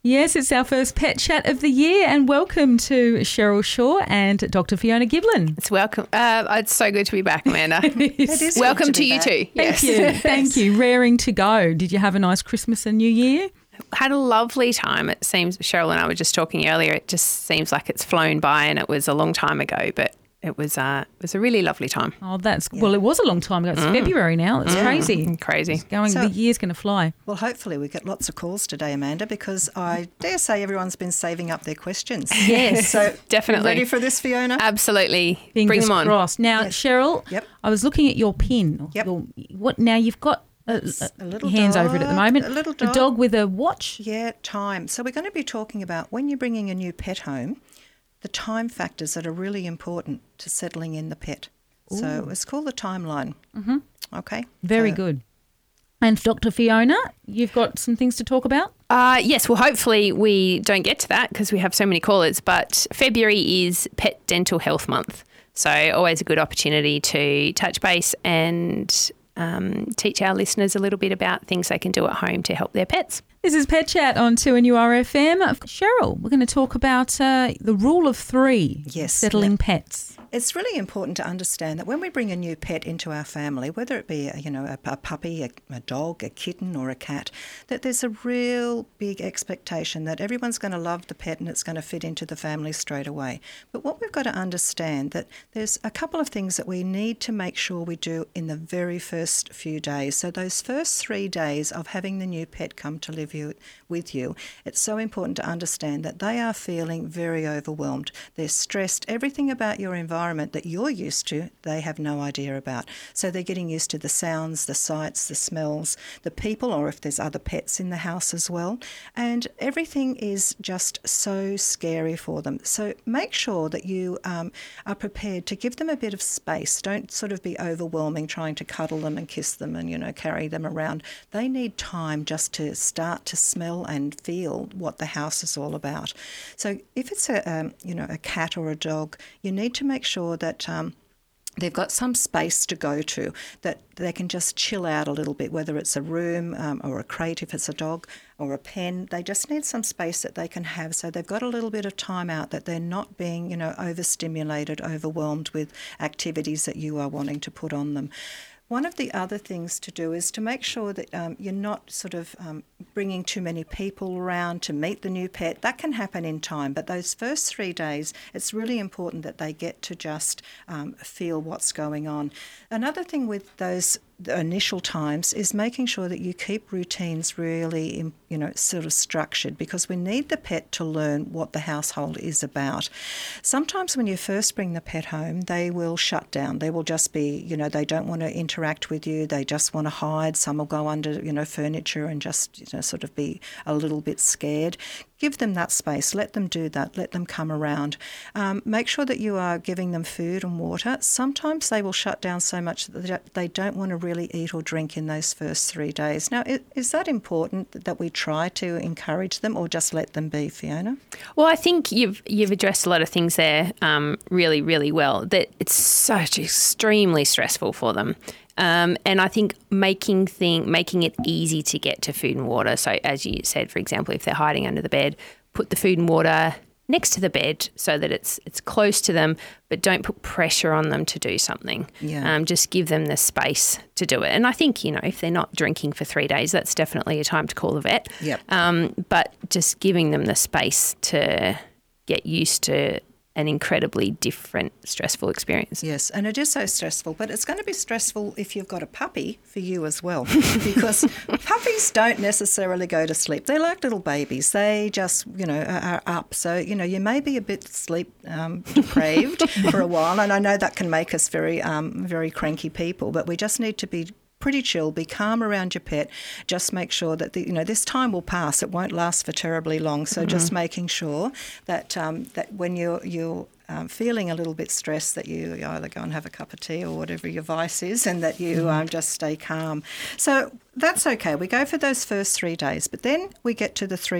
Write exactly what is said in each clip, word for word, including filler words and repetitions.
Yes, it's our first pet chat of the year, and welcome to Cheryl Shaw and Doctor Fiona Giblin. It's welcome. Uh, it's so good to be back, Amanda. It is. It is Welcome good to, to you back. too. Thank Yes. you. Thank you. Raring to go. Did you have a nice Christmas and New Year? Had a lovely time. It seems, Cheryl and I were just talking earlier, it just seems like it's flown by and it was a long time ago, but it was, uh, it was a really lovely time. Oh, that's well. It was a long time ago. It's February now. It's crazy. Crazy. It's going. So- the year's going to fly. Well, hopefully we get lots of calls today, Amanda, because I dare say everyone's been saving up their questions. Yes. So Definitely. Ready for this, Fiona? Absolutely. Fingers Bring them on. crossed. Now, Yes. Cheryl. Yep. I was looking at your pin. Yep. Your, what now? You've got a, A little hands dog, over it at the moment. a little A dog. dog with a watch. Yeah, time. So we're going to be talking about when you're bringing a new pet home, the time factors that are really important to settling in the pet. So it's called the timeline. Mm-hmm. Okay. Very So- good. And Doctor Fiona, you've got some things to talk about? Uh, yes, well, hopefully we don't get to that because we have so many callers, but February is Pet Dental Health Month. So always a good opportunity to touch base and um, teach our listeners a little bit about things they can do at home to help their pets. This is Pet Chat on two N U R F M. Cheryl, we're going to talk about uh, the rule of three. Yes. Settling Yeah. pets. It's really important to understand that when we bring a new pet into our family, whether it be, you know, a, a puppy, a, a dog, a kitten or a cat, that there's a real big expectation that everyone's going to love the pet and it's going to fit into the family straight away. But what we've got to understand that there's a couple of things that we need to make sure we do in the very first few days. So those first three days of having the new pet come to live you, with you, it's so important to understand that they are feeling very overwhelmed. They're stressed. Everything about your environment that you're used to, they have no idea about. So they're getting used to the sounds, the sights, the smells, the people, or if there's other pets in the house as well. And everything is just so scary for them. So make sure that you um, are prepared to give them a bit of space. Don't sort of be overwhelming trying to cuddle them and kiss them and, you know, carry them around. They need time just to start to smell and feel what the house is all about. So if it's a, um, you know, a cat or a dog, you need to make sure that um, they've got some space to go to, that they can just chill out a little bit, whether it's a room um, or a crate if it's a dog or a pen. They just need some space that they can have, so they've got a little bit of time out, that they're not being, you know, overstimulated, overwhelmed with activities that you are wanting to put on them. One of the other things to do is to make sure that um, you're not sort of um, bringing too many people around to meet the new pet. That can happen in time, but those first three days, it's really important that they get to just um, feel what's going on. Another thing with those the initial times is making sure that you keep routines really, you know, sort of structured, because we need the pet to learn what the household is about. Sometimes when you first bring the pet home, they will shut down. They will just be, you know, they don't want to interact with you. They just want to hide. Some will go under, you know, furniture and just, you know, sort of be a little bit scared. Give them that space. Let them do that. Let them come around. Um, make sure that you are giving them food and water. Sometimes they will shut down so much that they don't want to really eat or drink in those first three days. Now, is that important that we try to encourage them, or just let them be, Fiona? Well, I think you've you've addressed a lot of things there um, really, really well. That it's such extremely stressful for them. Um, and I think making thing, making it easy to get to food and water. So as you said, for example, if they're hiding under the bed, put the food and water next to the bed so that it's it's close to them, but don't put pressure on them to do something. Yeah. Um, just give them the space to do it. And I think, you know, if they're not drinking for three days, that's definitely a time to call the vet. Yep. Um, but just giving them the space to get used to an incredibly different, stressful experience. Yes, and it is so stressful, but it's going to be stressful if you've got a puppy for you as well, because puppies don't necessarily go to sleep. They're like little babies. They just, you know, are, are up. So, you know, you may be a bit sleep um, depraved for a while, and I know that can make us very, um, very cranky people, but we just need to be pretty chill, be calm around your pet. Just make sure that, the, you know, this time will pass. It won't last for terribly long. So mm-hmm. just making sure that um, that when you're, you're um, feeling a little bit stressed, that you either go and have a cup of tea or whatever your vice is, and that you mm-hmm. um, just stay calm. So that's okay. We go for those first three days, but then we get to the three-week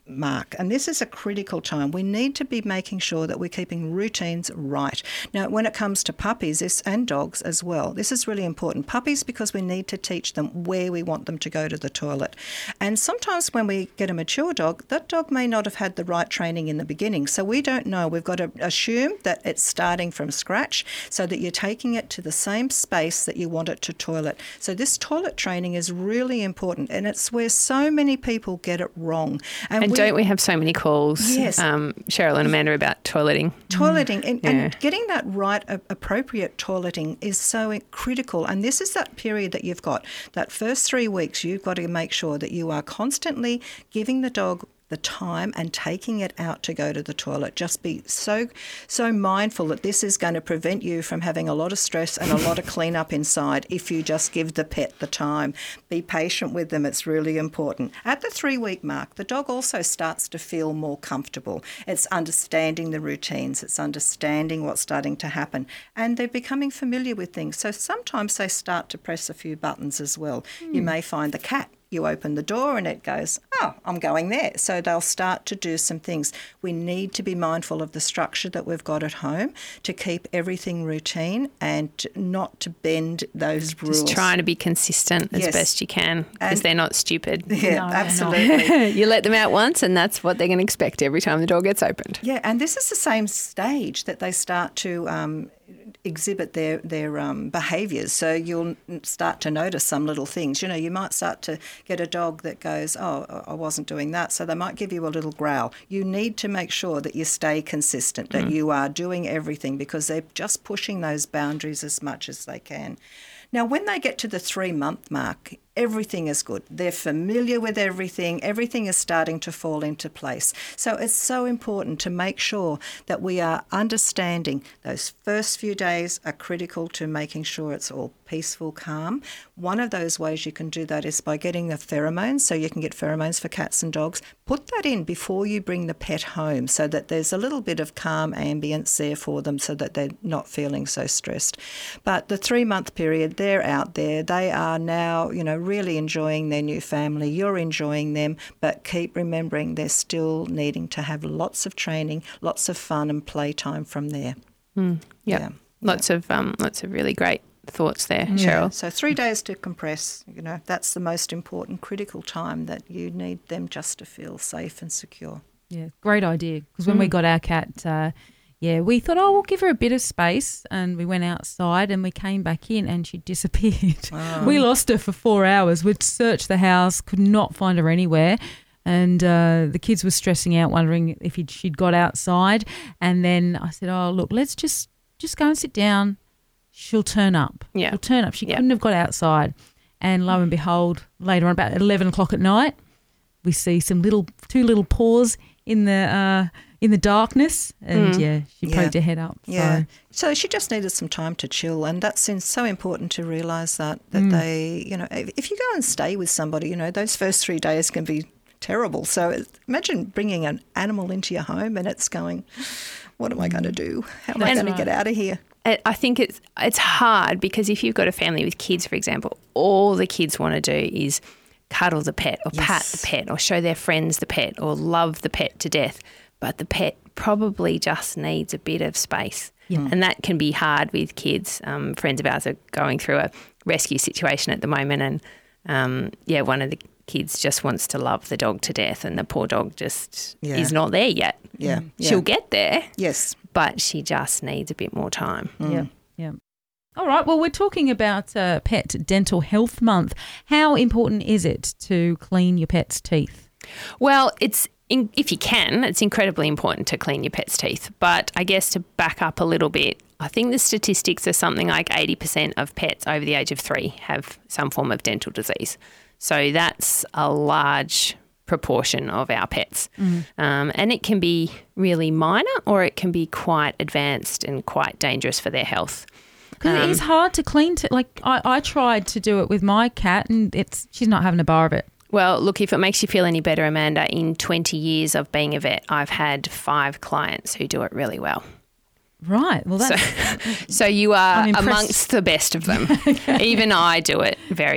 mark, and this is a critical time. We need to be making sure that we're keeping routines right. Now, when it comes to puppies this, and dogs as well, this is really important. Puppies, because we need to teach them where we want them to go to the toilet. And sometimes when we get a mature dog, that dog may not have had the right training in the beginning. So we don't know. We've got to assume that it's starting from scratch so that you're taking it to the same space that you want it to toilet. So this toilet training is really important, and it's where so many people get it wrong. And, and we, don't we have so many calls, yes. um, Cheryl and Amanda, about toileting? Toileting, and, yeah. and getting that right, uh, appropriate toileting is so critical. And this is that period that you've got, that first three weeks, you've got to make sure that you are constantly giving the dog the time and taking it out to go to the toilet. Just be so so mindful that this is going to prevent you from having a lot of stress and a lot of cleanup inside if you just give the pet the time. Be patient with them. It's really important. At the three-week mark, the dog also starts to feel more comfortable. It's understanding the routines. It's understanding what's starting to happen. And they're becoming familiar with things. So sometimes they start to press a few buttons as well. Mm. You may find the cat. You open the door and it goes, oh, I'm going there. So they'll start to do some things. We need to be mindful of the structure that we've got at home to keep everything routine and not to bend those rules. Just trying to be consistent as yes. best you can because they're not stupid. Yeah, no, absolutely. You let them out once and that's what they're going to expect every time the door gets opened. Yeah, and this is the same stage that they start to um, exhibit their their um, behaviours. So you'll start to notice some little things. You know, you might start to get a dog that goes, oh, I wasn't doing that. So they might give you a little growl. You need to make sure that you stay consistent, that mm. you are doing everything because they're just pushing those boundaries as much as they can. Now, when they get to the three-month mark, everything is good. They're familiar with everything. Everything is starting to fall into place. So it's so important to make sure that we are understanding those first few days are critical to making sure it's all peaceful, calm. One of those ways you can do that is by getting the pheromones, so you can get pheromones for cats and dogs. Put that in before you bring the pet home so that there's a little bit of calm ambience there for them so that they're not feeling so stressed. But the three-month period, they're out there. They are now, you know, really enjoying their new family. You're enjoying them, but keep remembering they're still needing to have lots of training, lots of fun and playtime from there. Mm, yep. Yeah, lots yep. of um, lots of really great thoughts there, Cheryl. Yeah. So three days to compress. You know, that's the most important, critical time that you need them just to feel safe and secure. Yeah, great idea. Because when mm. we got our cat. Uh, Yeah, we thought, oh, we'll give her a bit of space, and we went outside and we came back in and she disappeared. Oh. We lost her for four hours. We'd searched the house, could not find her anywhere, and uh, the kids were stressing out, wondering if he'd, she'd got outside. And then I said, oh, look, let's just, just go and sit down. She'll turn up. Yeah. She'll turn up. She yeah. couldn't have got outside. And lo and behold, later on, about eleven o'clock at night, we see some little, two little paws in the uh, in the darkness, and mm. yeah, she yeah. poked her head up. Yeah, so. so she just needed some time to chill, and that's so important to realise that that mm. they, you know, if you go and stay with somebody, you know, those first three days can be terrible. So imagine bringing an animal into your home and it's going, what am I going to do? How am I going to get out of here? I think it's it's hard because if you've got a family with kids, for example, all the kids want to do is cuddle the pet or yes. pat the pet or show their friends the pet or love the pet to death. But the pet probably just needs a bit of space. Yeah. And that can be hard with kids. Um, friends of ours are going through a rescue situation at the moment, and, um, yeah, one of the kids just wants to love the dog to death, and the poor dog just yeah. is not there yet. Yeah. She'll yeah. get there. Yes. But she just needs a bit more time. Mm. Yeah, yeah. All right, well, we're talking about uh, Pet Dental Health Month. How important is it to clean your pet's teeth? Well, it's in, if you can, it's incredibly important to clean your pet's teeth. But I guess to back up a little bit, I think the statistics are something like eighty percent of pets over the age of three have some form of dental disease. So that's a large proportion of our pets. Mm. Um, and it can be really minor or it can be quite advanced and quite dangerous for their health. Because um, it is hard to clean. To, like I, I tried to do it with my cat and it's she's not having a bar of it. Well, look, if it makes you feel any better, Amanda, in twenty years of being a vet, I've had five clients who do it really well. Right. Well, that's... So, so you are amongst the best of them. Okay. Even I do it very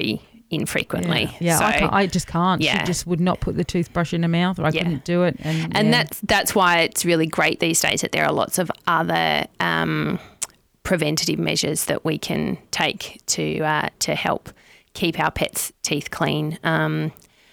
infrequently. Yeah, yeah so, I, can't, I just can't. Yeah. She just would not put the toothbrush in her mouth, or I Yeah. couldn't do it. And, and yeah. that's that's why it's really great these days that there are lots of other um, preventative measures that we can take to uh, to help keep our pets' teeth clean. Um,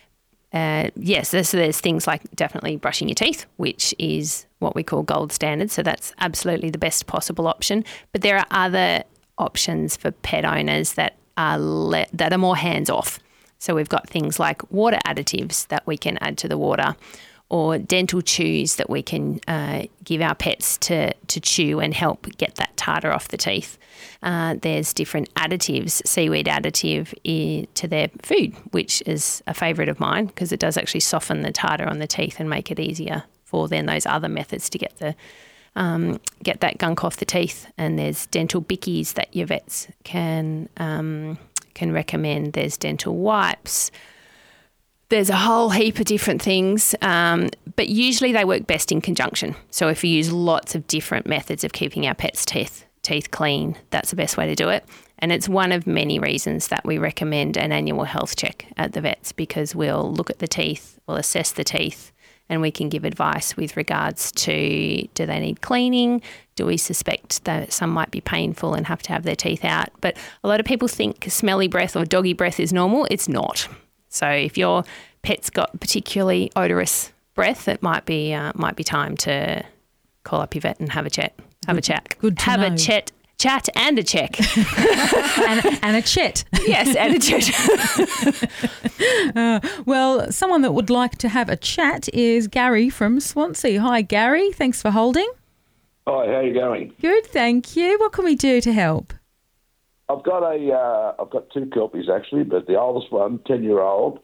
uh, yes, there's, there's things like definitely brushing your teeth, which is what we call gold standard. So that's absolutely the best possible option. But there are other options for pet owners that are le- that are more hands off. So we've got things like water additives that we can add to the water, or dental chews that we can uh, give our pets to, to chew and help get that tartar off the teeth. Uh, there's different additives, seaweed additive I- to their food, which is a favourite of mine because it does actually soften the tartar on the teeth and make it easier for then those other methods to get the um, get that gunk off the teeth. And there's dental bickies that your vets can um, can recommend. There's dental wipes. There's a whole heap of different things, um, but usually they work best in conjunction. So if we use lots of different methods of keeping our pets' teeth teeth clean, that's the best way to do it. And it's one of many reasons that we recommend an annual health check at the vets, because we'll look at the teeth, we'll assess the teeth, and we can give advice with regards to, do they need cleaning? Do we suspect that some might be painful and have to have their teeth out? But a lot of people think smelly breath or doggy breath is normal. It's not. So if your pet's got particularly odorous breath, it might be uh, might be time to call up your vet and have a chat. Have Good- a chat. good to have know. a chat. Chat and a check. and, and a chet. Yes, and a chat. Uh, well, someone that would like to have a chat is Gary from Swansea. Hi, Gary. Thanks for holding. Hi, how are you going? Good, thank you. What can we do to help? I've got a, uh, I've got two kelpies actually, but the oldest one, ten-year-old,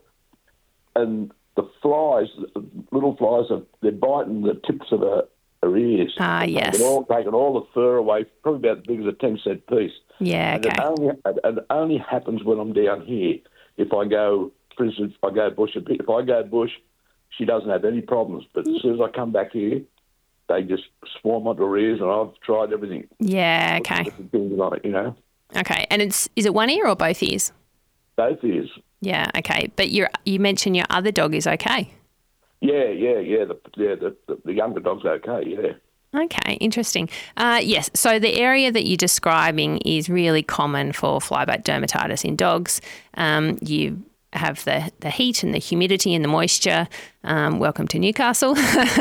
and the flies, the little flies, are they're biting the tips of her, her ears. Ah, Taking yes. all, taking all the fur away, probably about as big as a ten cent piece. Yeah, And okay. it only, and it only happens when I'm down here. If I go, for instance, if I go bush a bit, if I go bush, she doesn't have any problems. But as soon as I come back here, they just swarm onto her ears, and I've tried everything. Yeah, okay. Different things on it, you know, Okay. And it's is it one ear or both ears? both ears. Yeah, okay. But you you mentioned your other dog is okay. Yeah, yeah, yeah. The yeah, the, the, the younger dog's okay. Yeah. Okay, interesting. Uh, yes, so the area that you're describing is really common for flyback dermatitis in dogs. Um, you have the, the heat and the humidity and the moisture. Um, welcome to Newcastle.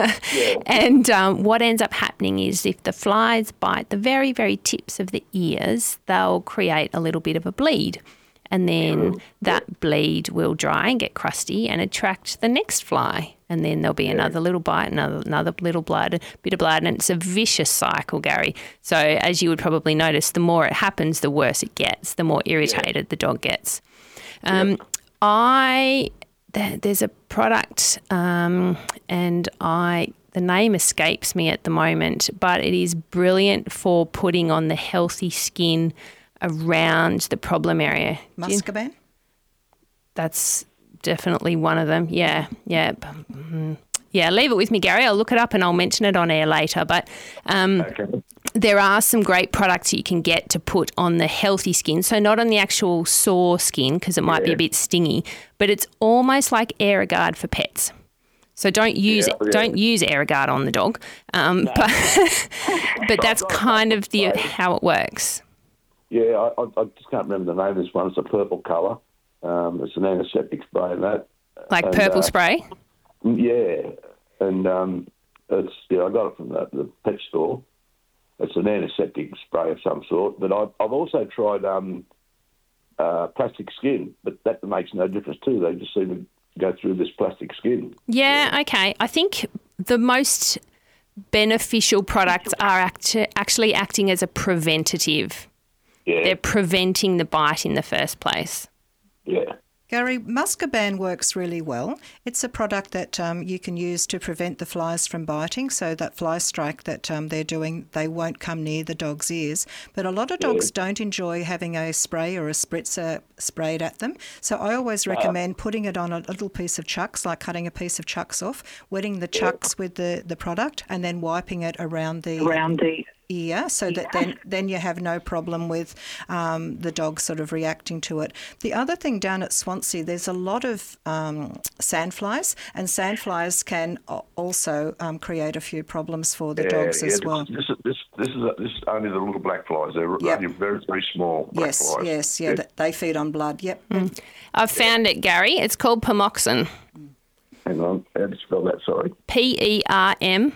And um, what ends up happening is if the flies bite the very, very tips of the ears, they'll create a little bit of a bleed. And then that bleed will dry and get crusty and attract the next fly. And then there'll be another little bite, another another little blood, bit of blood, and it's a vicious cycle, Gary. So as you would probably notice, the more it happens, the worse it gets, the more irritated the dog gets. Um, I th- there's a product, um, and I the name escapes me at the moment, but it is brilliant for putting on the healthy skin around the problem area. Do you- Muscaban? That's definitely one of them. Yeah, yeah. Mm, Yeah, leave it with me, Gary. I'll look it up and I'll mention it on air later. But um, Okay. there are some great products you can get to put on the healthy skin. So not on the actual sore skin because it might be Yeah. a bit stingy, but it's almost like Aerogard for pets. So don't use Yeah, yeah. don't use Aerogard on the dog, um, but but that's kind of the how it works. Yeah, I, I I just can't remember the name of this one. It's a purple colour. Um, it's an antiseptic spray and that. Like And, purple uh, spray. Yeah, and um, it's yeah, I got it from the, the pet store. It's an antiseptic spray of some sort. But I've, I've also tried um, uh, plastic skin, but that makes no difference too. They just seem to go through this plastic skin. Yeah, okay. I think the most beneficial products are act- actually acting as a preventative. Yeah, They're preventing the bite in the first place. yeah. Gary, Muscaban works really well. It's a product that um, you can use to prevent the flies from biting, so that fly strike that um, they're doing, they won't come near the dog's ears. But a lot of dogs don't enjoy having a spray or a spritzer sprayed at them. So I always recommend putting it on a little piece of chucks, like cutting a piece of chucks off, wetting the chucks with the, the product, and then wiping it around the around the ear, so that then, then you have no problem with um, the dog sort of reacting to it. The other thing down at Swansea, there's a lot of um, sandflies, and sandflies can also um, create a few problems for the yeah, dogs yeah, as this, well. This, this, this, is a, this is only the little black flies. They're Yep. only very, very small black Yes, flies. yes, yeah, Yeah. th- they feed on blood. Yep. Mm. I've found it, Gary. It's called Permoxin. Hang on, how do you spell that, sorry? P E R M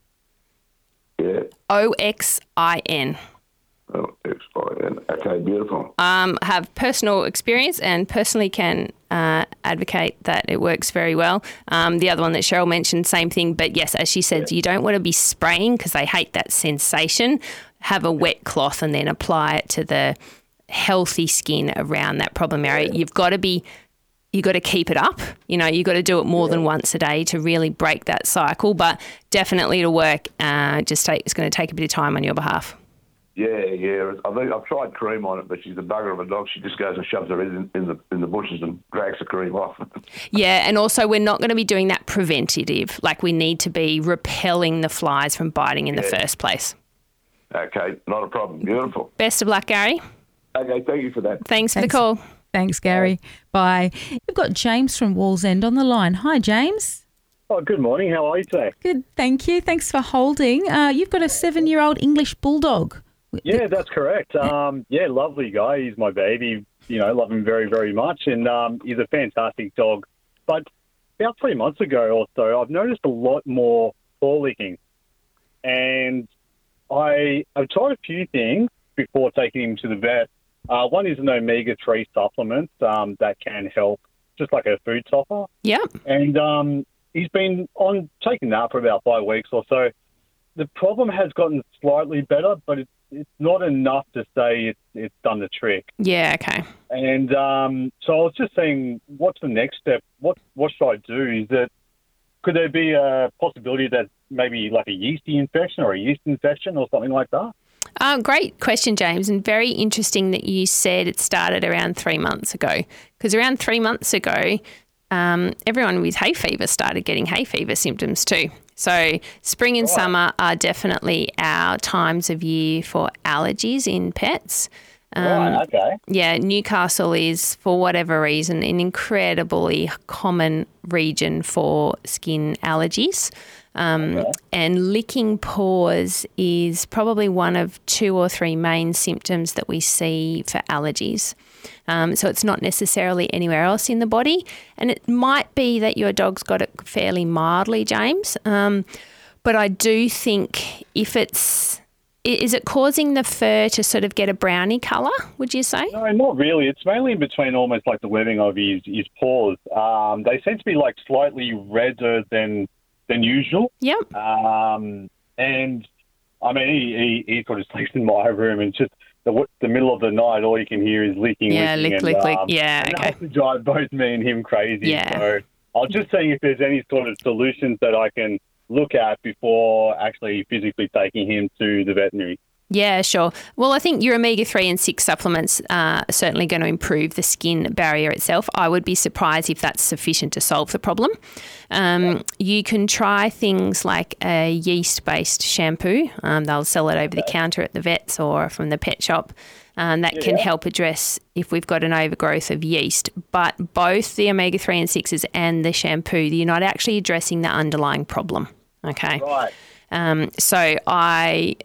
Yeah. O X I N. Oh, X I N. Okay, beautiful. Um, have personal experience and personally can uh, advocate that it works very well. Um, the other one that Cheryl mentioned, same thing. But yes, as she said, you don't want to be spraying because they hate that sensation. Have a wet cloth and then apply it to the healthy skin around that problem area. You've got to be, you've got to keep it up. You know, you've got to do it more than once a day to really break that cycle. But definitely it'll work. Uh, just take, it's going to take a bit of time on your behalf. Yeah, yeah. I think I've tried cream on it, but she's a bugger of a dog. She just goes and shoves her head in, in the in the bushes and drags the cream off. Yeah, and also we're not going to be doing that preventative. Like we need to be repelling the flies from biting in yeah. the first place. Okay, not a problem. Beautiful. Best of luck, Gary. Okay, thank you for that. Thanks, Thanks. for the call. Thanks, Gary. Bye. We've got James from Wallsend on the line. Hi, James. Oh, good morning. How are you today? Good, thank you. Thanks for holding. Uh, you've got a seven-year-old English bulldog. Yeah, that's correct. Um, yeah, lovely guy. He's my baby. You know, love him very, very much. And um, he's a fantastic dog. But about three months ago or so, I've noticed a lot more paw licking. And I, I've tried a few things before taking him to the vet. Uh, one is an omega three supplement um, that can help, just like a food topper. Yeah. And um, he's been on taking that for about five weeks or so. The problem has gotten slightly better, but it's it's not enough to say it's, it's done the trick. Yeah, okay. And um, so I was just saying, what's the next step? What what should I do? Is that could there be a possibility that maybe like a yeasty infection or a yeast infection or something like that? Uh, great question, James, and very interesting that you said it started around three months ago. Because around three months ago, um, everyone with hay fever started getting hay fever symptoms too. So spring and right. summer are definitely our times of year for allergies in pets. Um, right, okay. Yeah, Newcastle is, for whatever reason, an incredibly common region for skin allergies. Um, okay. And licking paws is probably one of two or three main symptoms that we see for allergies. Um, so it's not necessarily anywhere else in the body. And it might be that your dog's got it fairly mildly, James. Um, but I do think if it's, is it causing the fur to sort of get a brownie colour, would you say? No, not really. It's mainly in between almost like the webbing of his, his paws. Um, they seem to be like slightly redder than than usual. Yep. Um, and I mean, he, he, he sort of sleeps in my room and just the the middle of the night, all you can hear is licking, yeah, licking. lick, and, lick, lick. Um, yeah, and okay. That has to drive both me and him crazy. Yeah. So I was just saying if there's any sort of solutions that I can look at before actually physically taking him to the veterinary. Yeah, sure. Well, I think your omega three and six supplements are certainly going to improve the skin barrier itself. I would be surprised if that's sufficient to solve the problem. Um, you can try things like a yeast-based shampoo. Um, they'll sell it over okay. the counter at the vets or from the pet shop. Um, that yeah. can help address if we've got an overgrowth of yeast. But both the omega three and sixes and the shampoo, you're not actually addressing the underlying problem. Okay. Right. Um, so I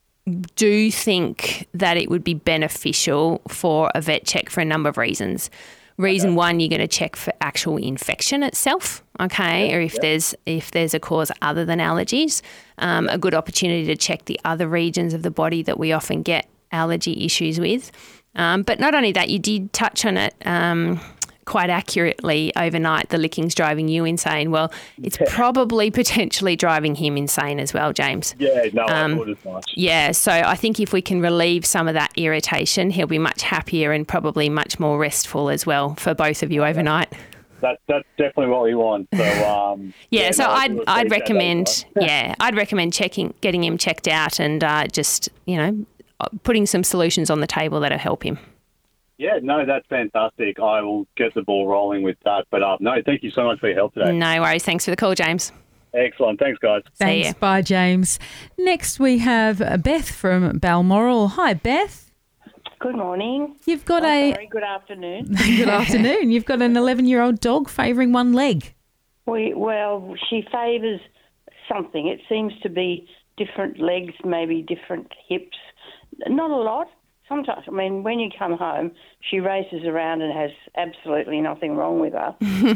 do think that it would be beneficial for a vet check for a number of reasons. Reason okay. one, you're going to check for actual infection itself, okay, yeah, or if yeah. there's if there's a cause other than allergies. Um, a good opportunity to check the other regions of the body that we often get allergy issues with. Um, but not only that, you did touch on it um, quite accurately overnight, the licking's driving you insane. Well, it's yeah. probably potentially driving him insane as well, James. Yeah, no, um, I thought as much. Yeah, so I think if we can relieve some of that irritation, he'll be much happier and probably much more restful as well for both of you overnight. That, that's definitely what we want. So um, yeah, yeah, so no, I'd I'd recommend that, yeah I'd recommend checking getting him checked out and uh, just you know putting some solutions on the table that'll help him. Yeah, no, that's fantastic. I will get the ball rolling with that. But uh, no, thank you so much for your help today. No worries. Thanks for the call, James. Excellent. Thanks, guys. Thanks. ya. Bye, James. Next, we have Beth from Balmoral. Hi, Beth. Good morning. You've got Oh, a sorry, good afternoon. good afternoon. You've got an eleven-year-old dog favouring one leg. We, well, she favours something. It seems to be different legs, maybe different hips. Not a lot. Sometimes, I mean, when you come home, she races around and has absolutely nothing wrong with her.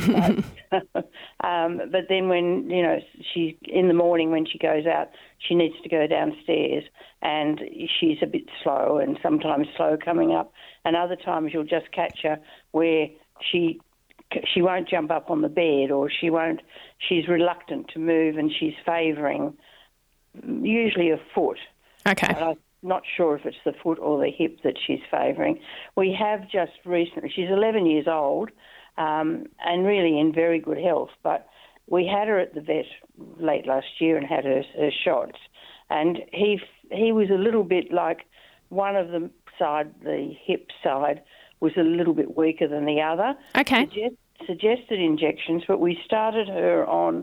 but, um, but then when, you know, she in the morning when she goes out, she needs to go downstairs and she's a bit slow and sometimes slow coming up. And other times you'll just catch her where she she won't jump up on the bed or she won't, she's reluctant to move and she's favouring usually a foot. Okay. But I'm not sure if it's the foot or the hip that she's favouring. We have just recently, she's eleven years old um, and really in very good health, but we had her at the vet late last year and had her, her shots. And he he was a little bit like one of the side, the hip side, was a little bit weaker than the other. Okay. Suggest, suggested injections, but we started her on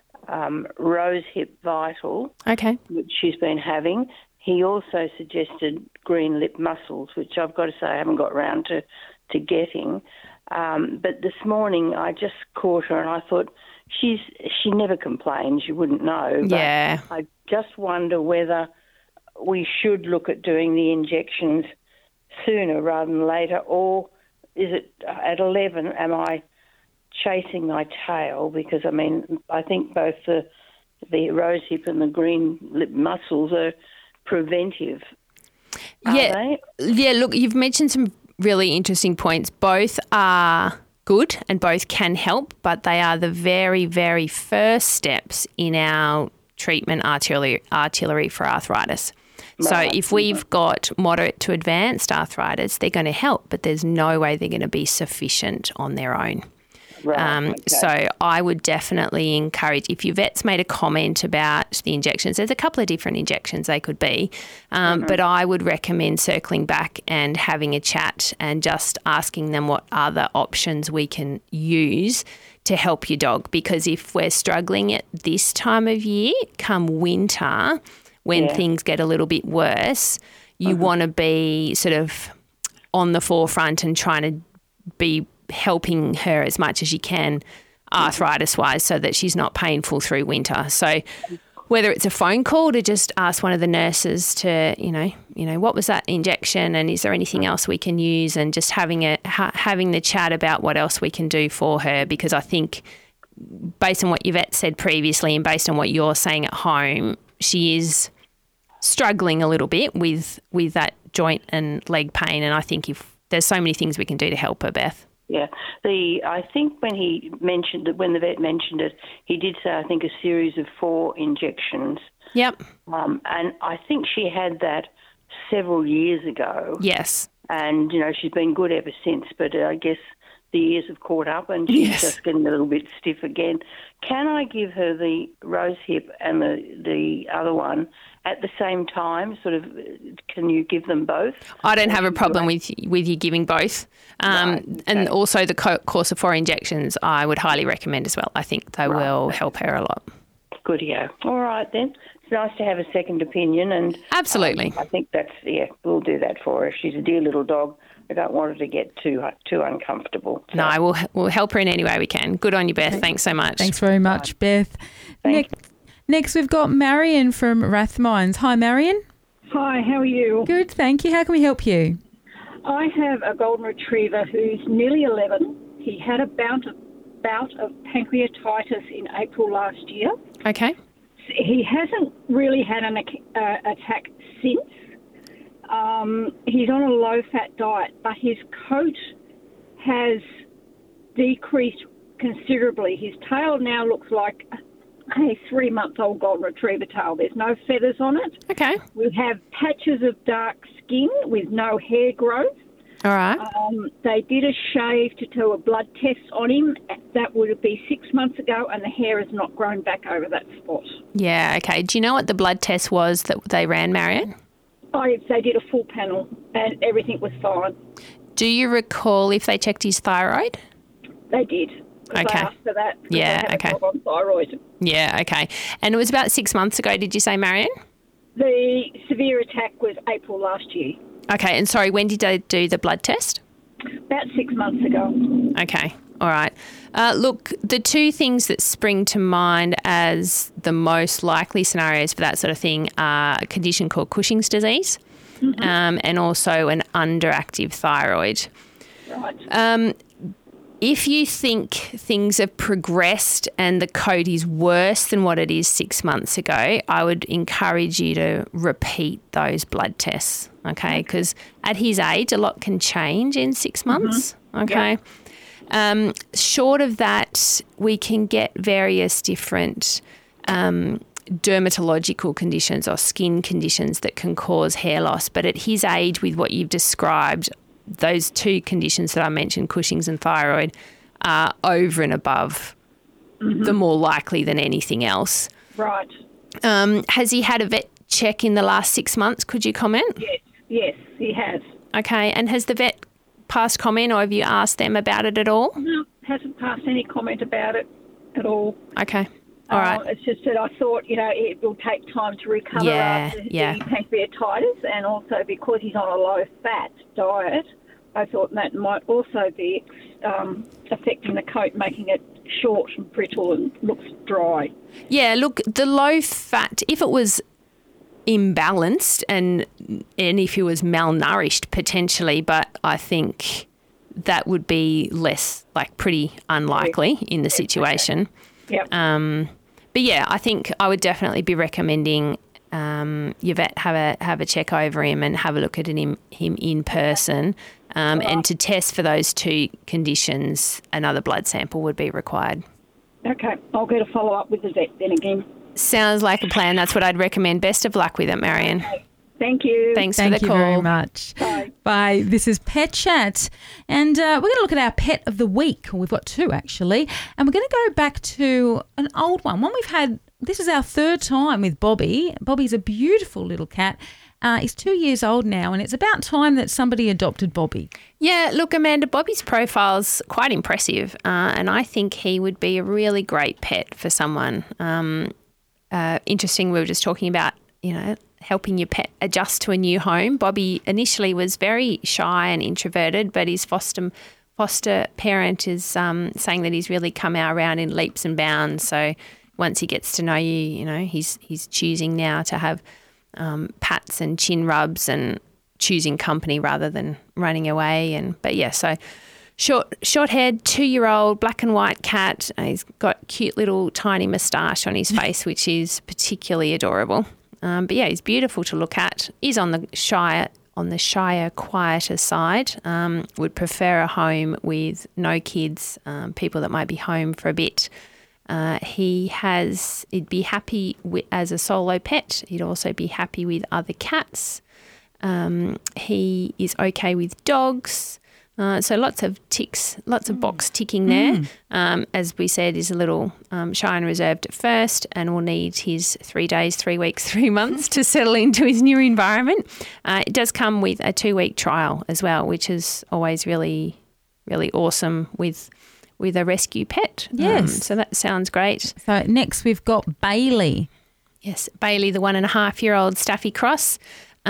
um, Rose Hip Vital, Okay. which she's been having. He also suggested green lip mussels, which I've got to say I haven't got round to, to getting. Um, but this morning I just caught her and I thought, she's she never complains, you wouldn't know. But Yeah. I just wonder whether we should look at doing the injections sooner rather than later, or is it at eleven, am I chasing my tail? Because, I mean, I think both the, the rose hip and the green lip mussels are preventive. Are Yeah. they? Yeah, look, you've mentioned some really interesting points. Both are good and both can help, but they are the very, very first steps in our treatment artillery, artillery for arthritis. So Right. if we've got moderate to advanced arthritis, they're going to help, but there's no way they're going to be sufficient on their own. Right, Um, okay. So I would definitely encourage, if your vet's made a comment about the injections, there's a couple of different injections they could be, um, but I would recommend circling back and having a chat and just asking them what other options we can use to help your dog. Because if we're struggling at this time of year, come winter, when Yeah. things get a little bit worse, you want to be sort of on the forefront and trying to be helping her as much as you can arthritis wise so that she's not painful through winter. So whether it's a phone call to just ask one of the nurses to, you know, you know, what was that injection and is there anything else we can use, and just having a ha- having the chat about what else we can do for her, because I think based on what your vet said previously and based on what you're saying at home, she is struggling a little bit with with that joint and leg pain, and I think if there's so many things we can do to help her, Beth. Yeah, the I think when he mentioned it, when the vet mentioned it, he did say I think a series of four injections, Yep. um, and I think she had that several years ago, Yes. and you know she's been good ever since. But uh, I guess the years have caught up, and she's Yes. just getting a little bit stiff again. Can I give her the rose hip and the the other one at the same time? Sort of, can you give them both? I don't have a problem with with you giving both. Um, Right, okay. And also the co- course of four injections I would highly recommend as well. I think they will help her a lot. Goodio. All right then. It's nice to have a second opinion, and Absolutely. I think that's, yeah, we'll do that for her. She's a dear little dog. I don't want her to get too too uncomfortable. So, No, we'll, we'll help her in any way we can. Good on you, Beth. Thanks so much. Thanks very much, Beth. Thank Next, next, we've got Marion from Rathmines. Hi, Marion. Hi, how are you? Good, thank you. How can we help you? I have a golden retriever who's nearly eleven. He had a bout of, bout of pancreatitis in April last year. Okay. He hasn't really had an uh, attack since. Um, he's on a low-fat diet, but his coat has decreased considerably. His tail now looks like a three-month-old golden retriever tail. There's no feathers on it. Okay. We have patches of dark skin with no hair growth. All right. Um, they did a shave to do a blood test on him. That would be six months ago, and the hair has not grown back over that spot. Yeah, okay. Do you know what the blood test was that they ran, Marion? I, they did a full panel, and everything was fine. Do you recall if they checked his thyroid? They did. 'cause Okay. I asked for that. 'cause Yeah, I have okay. a dog on thyroid. Yeah, okay. And it was about six months ago, did you say, Marion? The severe attack was April last year, Okay, and sorry, when did they do the blood test? about six months ago. Okay, all right. Uh, look, the two things that spring to mind as the most likely scenarios for that sort of thing are a condition called Cushing's disease Mm-hmm. um, and also an underactive thyroid. Right. Um, if you think things have progressed and the coat is worse than what it is six months ago, I would encourage you to repeat those blood tests, okay? Because at his age, a lot can change in six months, okay? Um, short of that, we can get various different um, dermatological conditions or skin conditions that can cause hair loss. But at his age, with what you've described, those two conditions that I mentioned, Cushing's and thyroid, are over and above the more likely than anything else. Right. Um, has he had a vet check in the last six months? Could you comment? Yes. Yes, he has. Okay. And has the vet passed comment, or have you asked them about it at all? No, hasn't passed any comment about it at all. Okay. All right. Uh, it's just that I thought, you know, it will take time to recover Yeah, after yeah. the pancreatitis, and also because he's on a low-fat diet, I thought that might also be um, affecting the coat, making it short and brittle and looks dry. Yeah, look, the low fat, if it was imbalanced and and if he was malnourished potentially, but I think that would be less, like pretty unlikely in the situation. Yep. Um, but yeah, I think I would definitely be recommending um, your vet have a have a check over him and have a look at him him in person, um, and to test for those two conditions, another blood sample would be required. Okay, I'll get a follow-up with the vet then again. Sounds like a plan. That's what I'd recommend. Best of luck with it, Marion. Thank you. Thanks Thank for the you call. very much. Bye. Bye. This is Pet Chat, and uh, we're going to look at our pet of the week. We've got two actually, and we're going to go back to an old one. One we've had. This is our third time with Bobby. Bobby's a beautiful little cat. Uh, he's two years old now, and it's about time that somebody adopted Bobby. Yeah, look, Amanda, Bobby's profile's quite impressive, uh, and I think he would be a really great pet for someone. Um, uh, interesting, we were just talking about, you know, helping your pet adjust to a new home. Bobby initially was very shy and introverted, but his foster foster parent is um, saying that he's really come out around in leaps and bounds. So once he gets to know you, you know, he's he's choosing now to have um, pats and chin rubs and choosing company rather than running away. And but yeah, so short short haired, two year old, black and white cat. Uh, he's got cute little tiny moustache on his face, which is particularly adorable. Um, but yeah, he's beautiful to look at. He's on the shyer, on the shyer, quieter side. Um, would prefer a home with no kids, um, people that might be home for a bit. Uh, he has, he'd be happy with, as a solo pet. He'd also be happy with other cats. Um, he is okay with dogs. Uh, so lots of ticks, lots of box ticking there. Mm. Um, as we said, is a little um, shy and reserved at first, and will need his three days, three weeks, three months to settle into his new environment. Uh, it does come with a two-week trial as well, which is always really, really awesome with with a rescue pet. Yes. Um, so that sounds great. So next we've got Bailey. Yes, Bailey, the one and a half year old Staffy Cross.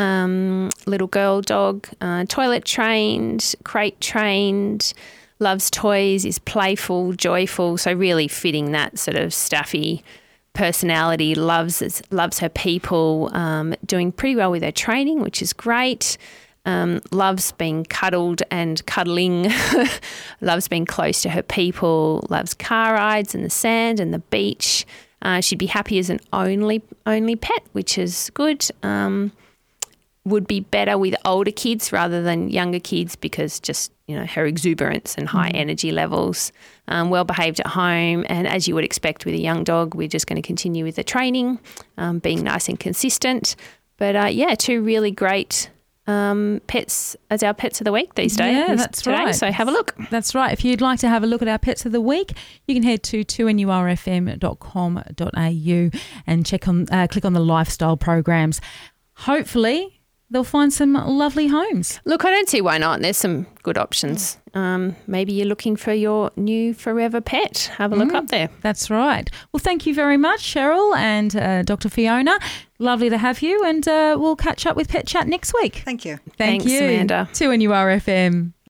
Um, little girl dog, uh, toilet trained, crate trained, loves toys, is playful, joyful, so really fitting that sort of Staffy personality, loves loves her people, um, doing pretty well with her training, which is great. Um, loves being cuddled and cuddling, loves being close to her people, loves car rides and the sand and the beach. Uh, she'd be happy as an only only pet, which is good. Um, would be better with older kids rather than younger kids because just, you know, her exuberance and high mm. energy levels. Um, well behaved at home, and as you would expect with a young dog, we're just going to continue with the training, um, being nice and consistent. But uh, yeah, two really great um, pets as our pets of the week these days. Yeah, that's today, right. So have a look. That's right. If you'd like to have a look at our pets of the week, you can head to two N U R F M dot com dot A U and check on, uh, click on the lifestyle programs. Hopefully, they'll find some lovely homes. Look, I don't see why not. There's some good options. Um, maybe you're looking for your new forever pet. Have a look Mm, up there. That's right. Well, thank you very much, Cheryl and uh, Doctor Fiona. Lovely to have you, and uh, we'll catch up with Pet Chat next week. Thank you. Thank Thanks, you. Amanda. two N U R F M.